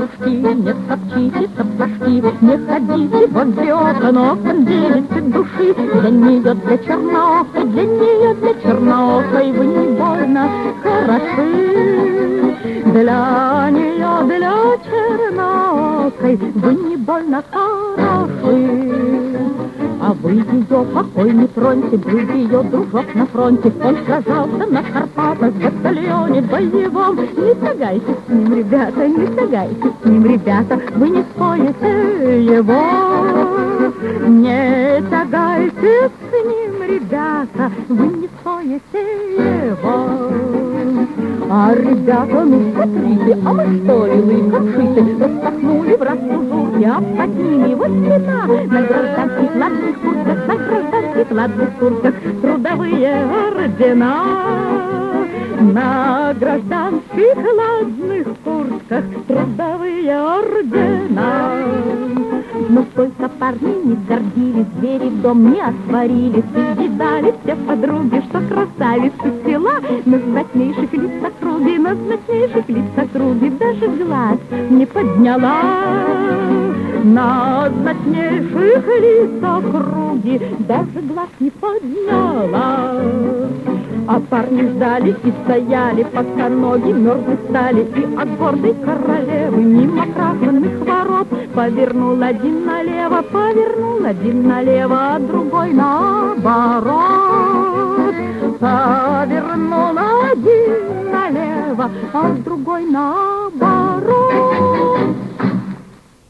подушки, не топчите сапожки, не ходите возле окон, окон делите души. Для нее, для черноокой, для нее, для черноокой вы не больно хороши. Для нее, для черноокой вы не больно хороши. А вы ее покой не троньте, был ее дружок на фронте. Он сражался на Карпатах в батальоне боевом. Не тягайтесь с ним, ребята, не тягайтесь с ним, ребята, вы не споете его. Не тягайтесь с ним, ребята, вы не споете его. А ребята, ну смотрите, а мы что ли, вы кашите? Распахнули в раз служурки, а под ними вот цвета. На гражданских ладных куртках, на гражданских ладных куртках трудовые ордена. На гражданских ладных куртках трудовые ордена. Но только парни не гордились, двери в дом не отворились. И видали все подруги, что красавицы села. На знатнейших лицах круги, на знатнейших лицах круги даже глаз не подняла. На знатнейших лицах круги даже глаз не подняла. А парни ждали и стояли, пока ноги мерзли стали. И от гордой королевы мимо красных ворот повернул один налево, а другой наоборот. Повернул один налево, а другой наоборот.